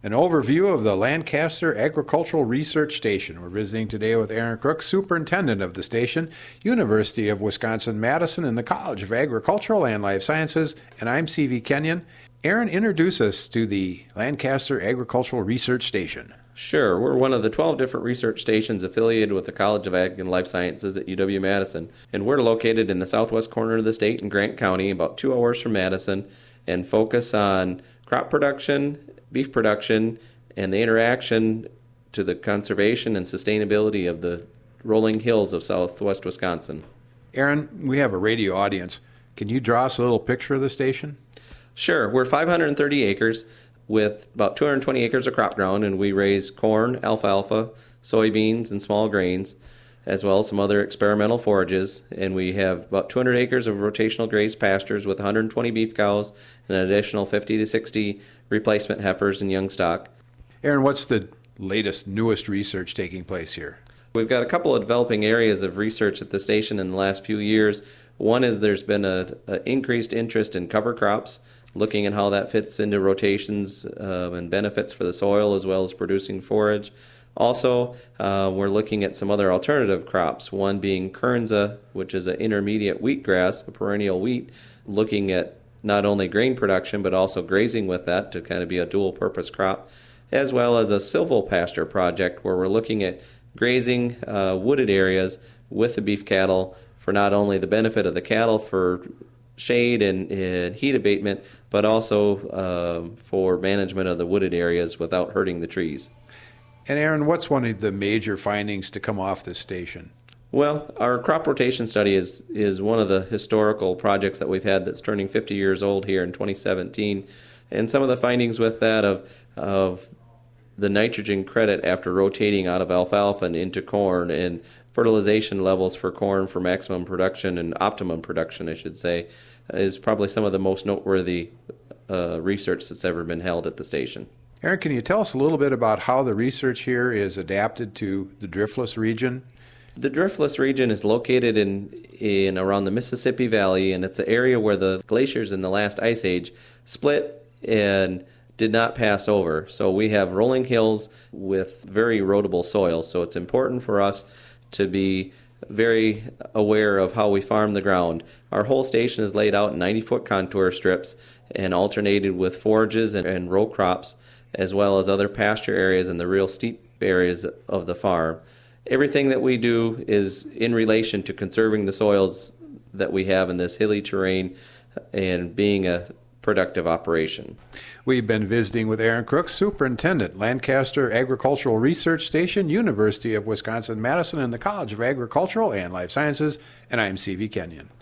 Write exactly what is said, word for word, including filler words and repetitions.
An overview of the Lancaster Agricultural Research Station. We're visiting today with Aaron Crook, Superintendent of the station, University of Wisconsin-Madison, and the College of Agricultural and Life Sciences, and I'm C V Kenyon. Aaron, introduce us to the Lancaster Agricultural Research Station. Sure. We're one of the twelve different research stations affiliated with the College of Ag and Life Sciences at U W-Madison, and we're located in the southwest corner of the state in Grant County, about two hours from Madison, and focus on crop production, beef production, and the interaction to the conservation and sustainability of the rolling hills of southwest Wisconsin. Aaron, we have a radio audience. Can you draw us a little picture of the station? Sure. We're five hundred thirty acres with about two hundred twenty acres of crop ground, and we raise corn, alfalfa, soybeans, and small grains, as well as some other experimental forages. And we have about two hundred acres of rotational grazed pastures with one hundred twenty beef cows and an additional fifty to sixty replacement heifers and young stock. Aaron, what's the latest, newest research taking place here? We've got a couple of developing areas of research at the station in the last few years. One is there's been a, a increased interest in cover crops, looking at how that fits into rotations uh, and benefits for the soil as well as producing forage. Also, uh, we're looking at some other alternative crops, one being Kernza, which is an intermediate wheatgrass, a perennial wheat, looking at not only grain production but also grazing with that to kind of be a dual-purpose crop, as well as a silvopasture project where we're looking at grazing uh, wooded areas with the beef cattle for not only the benefit of the cattle for shade and, and heat abatement, but also uh, for management of the wooded areas without hurting the trees. And Aaron, what's one of the major findings to come off this station? Well, our crop rotation study is is one of the historical projects that we've had that's turning fifty years old here in twenty seventeen. And some of the findings with that of of the nitrogen credit after rotating out of alfalfa and into corn, and fertilization levels for corn for maximum production and optimum production, I should say, is probably some of the most noteworthy uh, research that's ever been held at the station. Aaron, can you tell us a little bit about how the research here is adapted to the driftless region? The driftless region is located in in around the Mississippi Valley, and it's an area where the glaciers in the last ice age split and did not pass over. So we have rolling hills with very erodible soil, so it's important for us to be very aware of how we farm the ground. Our whole station is laid out in ninety-foot contour strips and alternated with forages and, and row crops, as well as other pasture areas and the real steep areas of the farm. Everything that we do is in relation to conserving the soils that we have in this hilly terrain and being a productive operation. We've been visiting with Aaron Crook, Superintendent, Lancaster Agricultural Research Station, University of Wisconsin-Madison, and the College of Agricultural and Life Sciences, and I'm C V Kenyon.